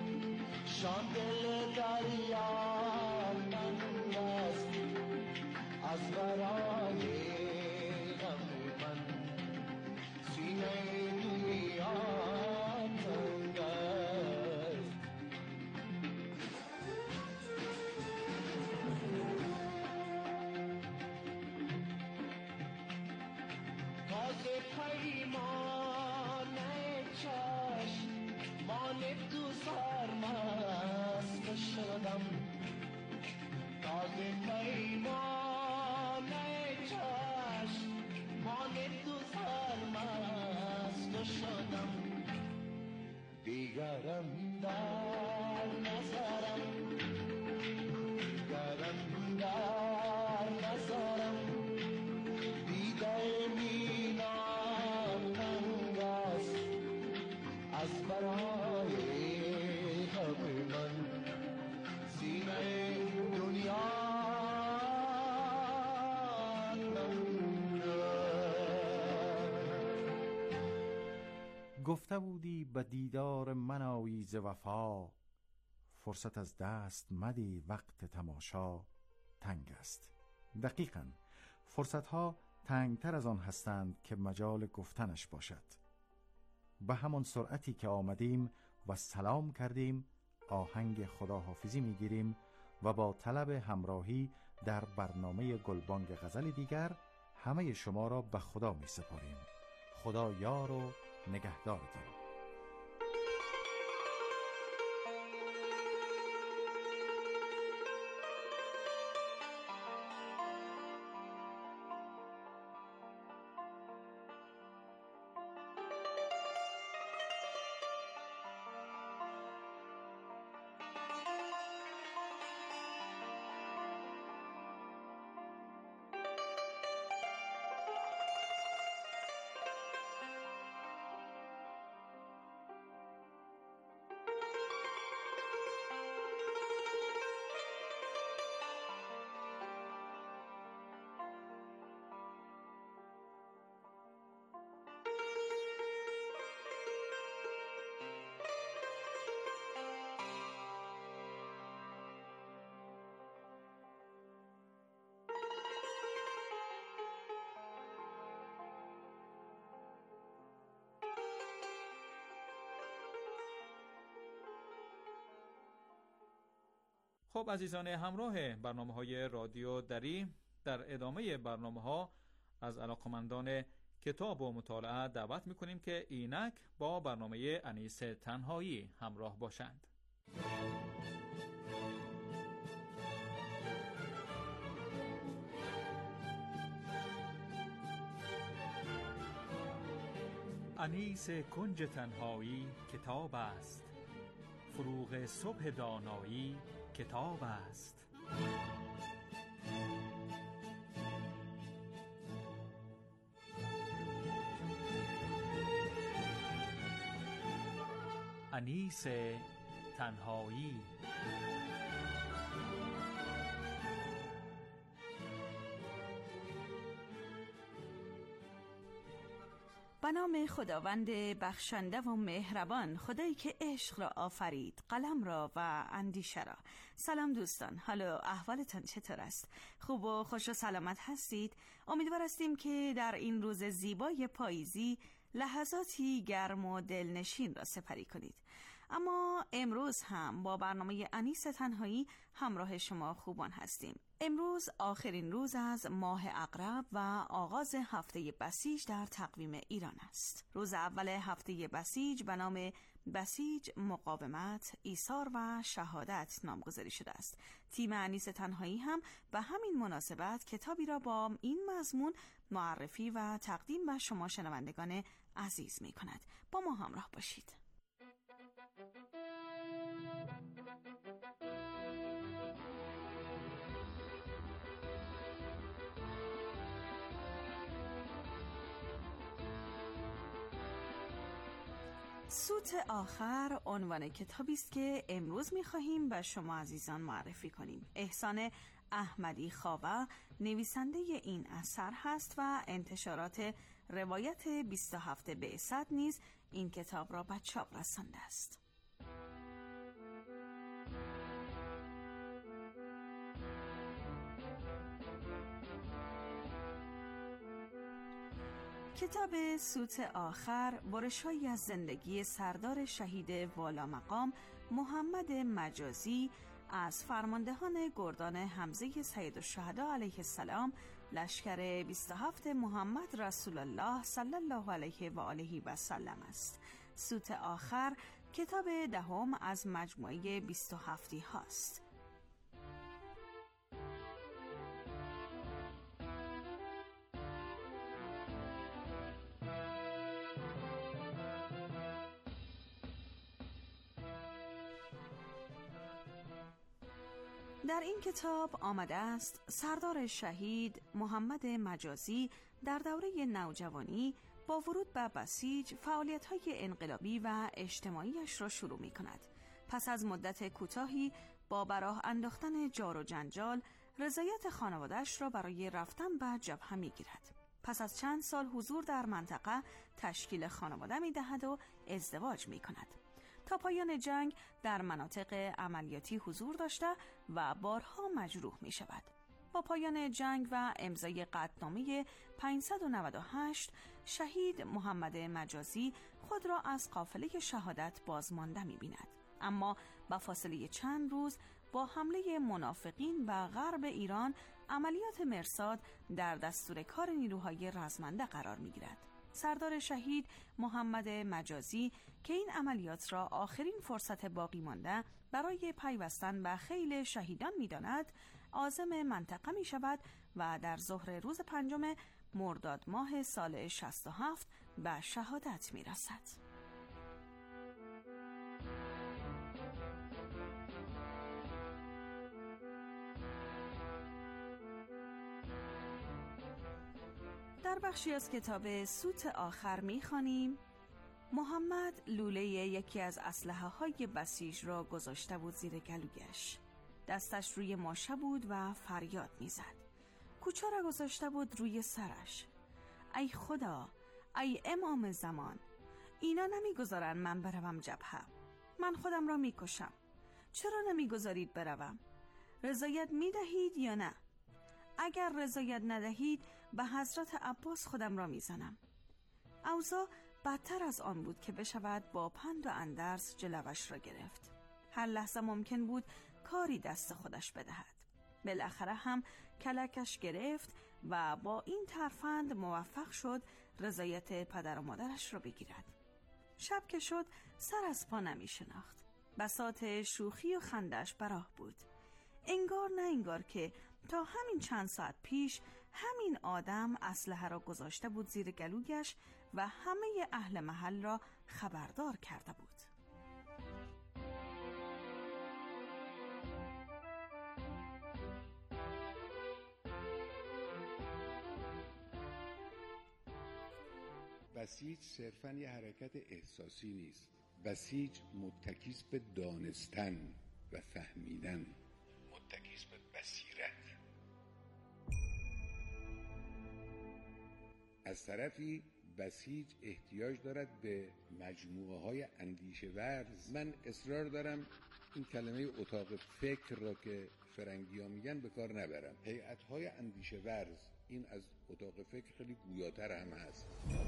تازه پیمان چشم مان تو سرمست شدم تازه پیمان چشم مان تو سرمست شدم دیگرم در نظرم دیگرم در نظرم دیده مینان تنگ است از برای غم من سینه دنیا گفته بودی به دیدار من آیی ز وفا، فرصت از دست مدی وقت تماشا تنگ است. دقیقاً فرصتها تنگتر از آن هستند که مجال گفتنش باشد. به همان سرعتی که آمدیم و سلام کردیم آهنگ خداحافظی میگیریم و با طلب همراهی در برنامه گلبانگ غزل دیگر همه شما را به خدا می سپاریم. خدا یار و نگهدارتان. خب عزیزان همراه برنامه‌های رادیو دری، در ادامه برنامه‌ها از علاقمندان کتاب و مطالعه دعوت می‌کنیم که اینک با برنامه انیس تنهایی همراه باشند. انیس کنج تنهایی کتاب است، فروغ صبح دانایی کتاب است. انیس تنهایی. به نام خداوند بخشنده و مهربان، خدایی که عشق را آفرید، قلم را و اندیشه را. سلام دوستان، حال و احوالتان چطور است؟ خوب و خوش و سلامت هستید؟ امیدوار هستیم که در این روز زیبای پاییزی لحظاتی گرم و دلنشین را سپری کنید. اما امروز هم با برنامه انیس تنهایی همراه شما خوبان هستیم. امروز آخرین روز از ماه عقرب و آغاز هفته بسیج در تقویم ایران است. روز اول هفته بسیج به نام بسیج، مقاومت، ایثار و شهادت نامگذاری شده است. تیم انیس تنهایی هم به همین مناسبت کتابی را با این مضمون معرفی و تقدیم به شما شنوندگان عزیز می کند. با ما همراه باشید. سوت آخر عنوان کتابی است که امروز می‌خواهیم به شما عزیزان معرفی کنیم. احسان احمدی خاوه نویسنده این اثر هست و انتشارات روایت 27 بعثت نیز این کتاب را به چاپ رسانده است. کتاب سوت آخر برش‌هایی از زندگی سردار شهید والا مقام محمد مجازی از فرماندهان گردان حمزه سیدالشهدا علیه السلام لشکر 27 محمد رسول الله صلی الله علیه و آله و سلم است. سوت آخر کتاب دهم از مجموعه 27 هاست. در این کتاب آمده است سردار شهید محمد مجازی در دوره نوجوانی با ورود به بسیج فعالیت‌های انقلابی و اجتماعیش را شروع می‌کند. پس از مدت کوتاهی با براه انداختن جار و جنجال رضایت خانواده‌اش را برای رفتن به جبهه می‌گیرد. پس از چند سال حضور در منطقه تشکیل خانواده می‌دهد و ازدواج می‌کند. تا پایان جنگ در مناطق عملیاتی حضور داشته و بارها مجروح می شود. با پایان جنگ و امضای قطعنامه 598 شهید محمد مجازی خود را از قافله شهادت بازمانده می بیند. اما با فاصله چند روز با حمله منافقین به غرب ایران عملیات مرصاد در دستور کار نیروهای رزمنده قرار می گیرد. سردار شهید محمد مجازی که این عملیات را آخرین فرصت باقی مانده برای پیوستن به خیل شهیدان می داند، عازم منطقه می شود و در ظهر روز 5 مرداد ماه سال 67 به شهادت می رسد. در بخشی از کتاب سوت آخر می‌خوانیم محمد لوله یکی از اسلحه های بسیج را گذاشته بود زیر گلویش. دستش روی ماشه بود و فریاد می‌زد. کوچه را گذاشته بود روی سرش. ای خدا، ای امام زمان، اینا نمیگذارن من بروم جبهه. من خودم را میکشم. چرا نمیگذارید بروم؟ رضایت میدهید یا نه؟ اگر رضایت ندهید به حضرت عباس خودم را میزنم. اوضاع بدتر از آن بود که بشود با پند و اندرز جلوش را گرفت. هر لحظه ممکن بود کاری دست خودش بدهد. بالاخره هم کلکش گرفت و با این ترفند موفق شد رضایت پدر و مادرش را بگیرد. شب که شد سر از پا نمی شناخت. بساط شوخی و خندش براه بود. انگار نه انگار که تا همین چند ساعت پیش همین آدم اسلحه را گذاشته بود زیر گلویش و همه اهل محل را خبردار کرده بود. بسیج صرفاً یه حرکت احساسی نیست. بسیج متکیست به دانستن و فهمیدن، متکیست به بصیرت. از طرفی بسیج احتیاج دارد به مجموعه های اندیشه ورز. من اصرار دارم این کلمه اتاق فکر را که فرنگی ها میگن به کار نبرم. هیئت های اندیشه ورز، این از اتاق فکر خیلی گویاتر هم هست.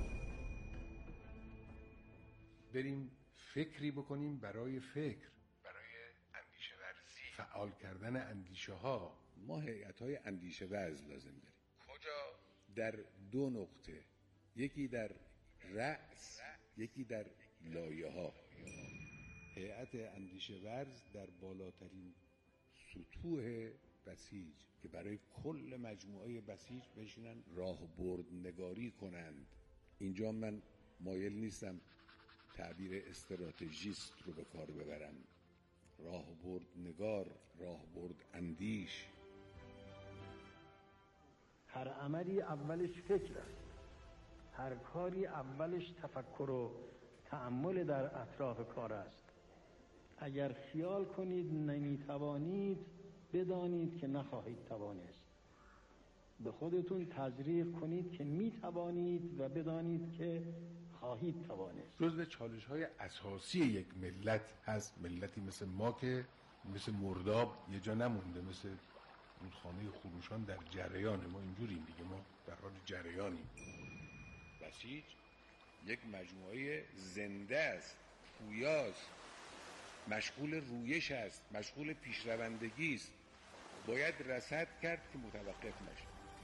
بریم فکری بکنیم برای فکر، برای اندیشه ورزی، فعال کردن اندیشه ها. ما هیئت های اندیشه ورز لازم داریم. کجا؟ در دو نقطه، یکی در رأس، یکی در لایه ها. هیئت اندیشه ورز در بالاترین سطوح بسیج که برای کل مجموعه بسیج بشینن راهبردنگاری کنند. اینجا من مایل نیستم تعبیر استراتژیست رو به کار ببرم. راهبردنگار، راهبرد اندیش. هر عملی اولش فکر است. هر کاری اولش تفکر و تأمل در اطراف کار است. اگر خیال کنید نمیتوانید، بدانید که نخواهید توانست. به خودتون تزریق کنید که میتوانید و بدانید که خواهید توانست. جزو چالش‌های اساسی یک ملت هست. ملتی مثل ما که مثل مرداب یه جا نمونده، مثل رودخانه خروشان در جریان. ما اینجوریم دیگه، ما در حال جریانیم. بسیج یک مجموعه زنده است، پویاست. مشغول رویش است، مشغول پیشروندگی است. باید رصد کرد که متوقف نشه.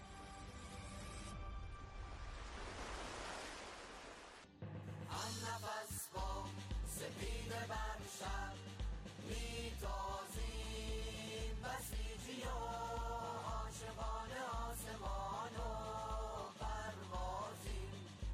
نفس با سپید برشب میتازیم بسیجی و عاشقان آسمان و پروازیم.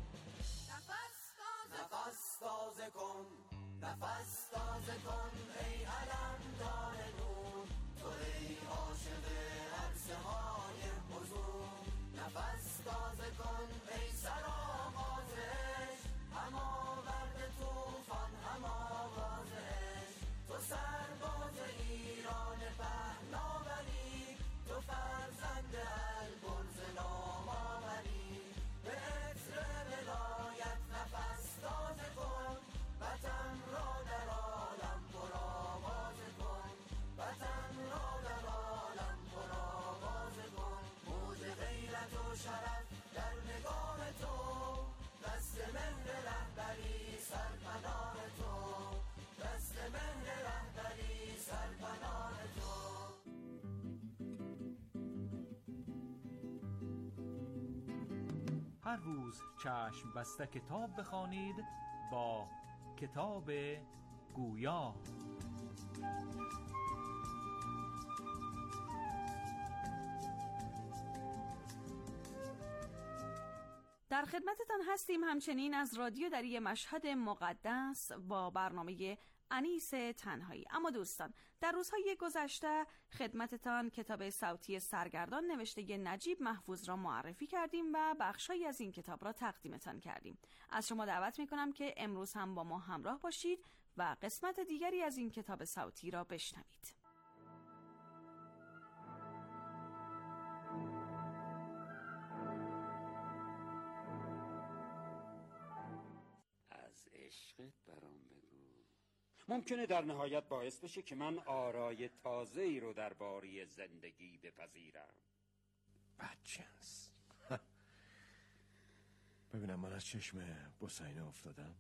نفس تازه کن، نفس تازه کن ای علمدار نور، تو ای عاشق عرصه های حضور. نفس تازه کن ای سرآغاز عشق، هم آورد طوفان هم آواز عشق. تو سرباز ایران پهناوری، تو فرزند البرز نام آوری. به عطر ولایت نفس تازه کن، وطن را در عالم پر آواز کن، وطن را در عالم پر آواز کن. موج غیرت و شرف در نگاه تو، دست مهر رهبری سرپناه تو، دست مهر رهبری سرپناه تو. هر روز چشم بسته کتاب بخوانید با کتاب گویا. در خدمتتان هستیم همچنین از رادیو دری مشهد مقدس با برنامه انیس تنهایی. اما دوستان، در روزهای گذشته خدمتتان کتاب صوتی سرگردان نوشته نجیب محفوظ را معرفی کردیم و بخشایی از این کتاب را تقدیمتان کردیم. از شما دعوت میکنم که امروز هم با ما همراه باشید و قسمت دیگری از این کتاب صوتی را بشنوید. از عشقت برام بگو. ممکنه در نهایت باعث بشه که من آرای تازه‌ای رو در باری زندگی بپذیرم. بچه است. ببینم من از چشم بسینه افتادم.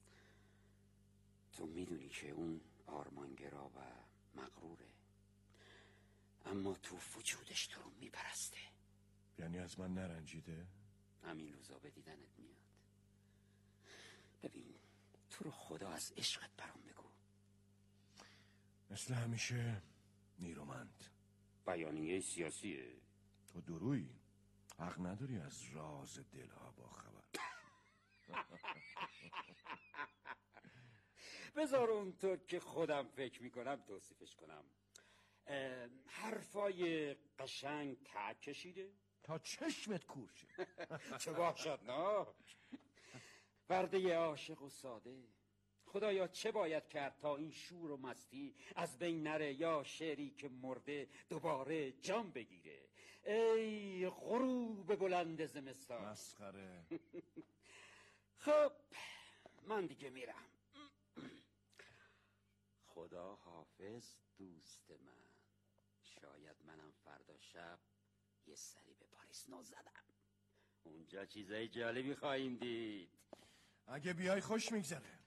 تو میدونی که اون آرمانگرا و مغروره، اما تو وجودش تو رو میپرسته. یعنی از من نرنجیده؟ همین روزا به دیدنت میاد. ببین، تو رو خدا از عشقت برام بگو. مثل همیشه نیرومند. بیانیه سیاسیه. تو درویی، حق نداری از راز دلها با خبر. بذار اونطور که خودم فکر میکنم توصیفش کنم. حرفای قشنگ تک کشیده تا چشمت کور شه. چه وحشتناک. ورده عاشق و ساده. خدایا چه باید کرد تا این شور و مستی از بین نره، یا شعری که مرده دوباره جان بگیره. ای غروب بلند زمستان. مسخره. خب من دیگه میرم. خدا حافظ دوست من. شاید منم فردا شب یه سری به پاریس نو زدم. اونجا چیزای جالبی خواهیم دید. اگه بیای خوش میگذره.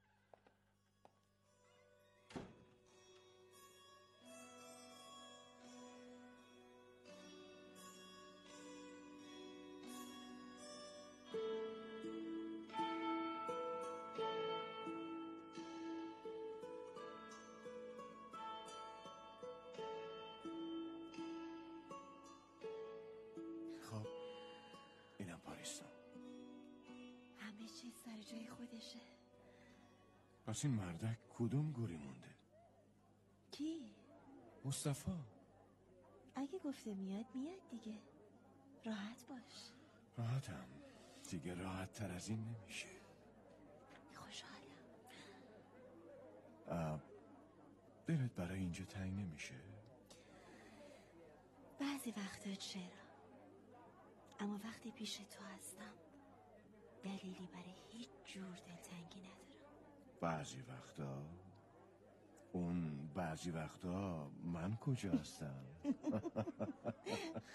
خب اینم پاریس. همه چیز سر جای خودشه. پس این مردک کدوم گوری مونده؟ کی؟ مصطفی. اگه گفته میاد دیگه. راحت باش. راحتم دیگه، راحت تر از این نمیشه. خوشحالم. دلت برای اینجا تنگ نمیشه؟ بعضی وقتا چرا، اما وقتی پیش تو هستم دلیلی برای هیچ جور دلتنگی ندارم. بعضی وقتا؟ اون بعضی وقتا من کجا هستم؟